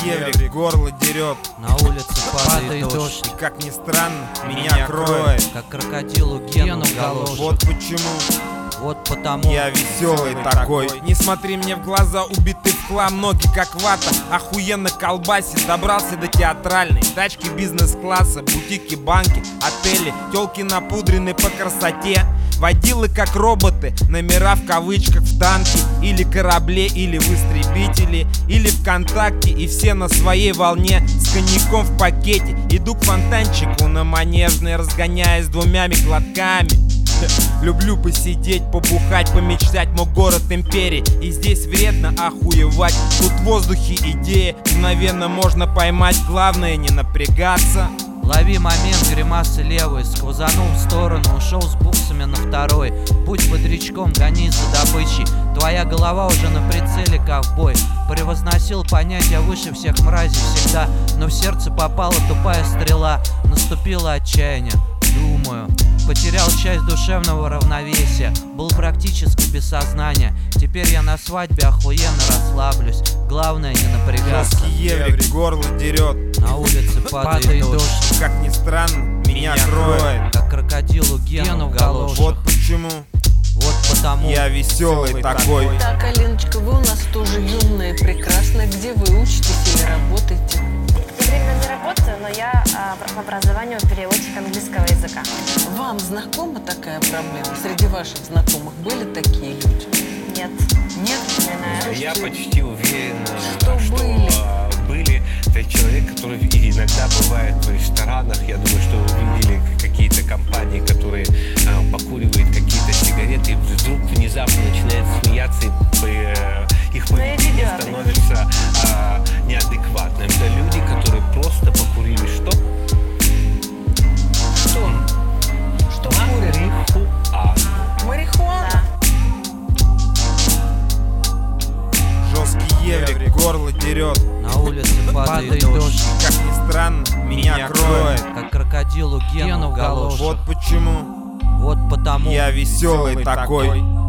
еврик, горло дерет. На улице падает дождь, И как ни странно, меня кроет. как крокодилу Гену в галошу. Вот почему Вот потому я веселый такой. Не смотри мне в глаза, убитый в хлам, ноги как вата. Охуенно колбасит, добрался до театральной. Тачки бизнес-класса, бутики, банки, отели. Тёлки напудрены по красоте. Водилы как роботы, номера в кавычках в танке. Или корабле, или в истребителе, или ВКонтакте. И все на своей волне, с коньяком в пакете. Иду к фонтанчику на Манежной, разгоняясь двумя глотками. Люблю посидеть, побухать, помечтать, мой город империи. И здесь вредно охуевать, тут в воздухе идея. Мгновенно можно поймать, главное не напрягаться. Лови момент, гримасы левой, сквозанул в сторону, ушел с буксами на второй. Будь бодрячком, гони за добычей, твоя голова уже на прицеле, ковбой. Превозносил понятия выше всех мразей всегда, но в сердце попала тупая стрела. Наступило отчаяние, думаю, потерял часть душевного равновесия, был практически без сознания. Теперь я на свадьбе охуенно расслаблюсь, главное не напрягаться. Жесткий еврик, горло дерет. На улице падает дождь, Как ни странно, меня кроет. как крокодилу Гену в галошу. Вот почему Вот потому я веселый такой. Так, Алиночка, вы у нас тоже юная, прекрасная. Где вы учитесь или работаете? Временно не работаю, но я по образованию переводчик английского языка. Вам знакома такая проблема? Среди ваших знакомых были такие люди? Нет. Нет? Я почти уверен, Что были? были. Это человек, который иногда бывает в ресторанах. Я думаю, что вы видели какие-то компании, которые покуривают какие-то сигареты, и вдруг внезапно начинают смеяться, и их поведение становится неадекватным. Это люди, которые просто покурили что? Что курят? Марихуану. Марихуана? Жесткий еврик, горло дерет. на улице падает дождь, Как ни странно, меня кроет. как крокодилу Гену в галошу. Вот почему Вот потому я веселый такой.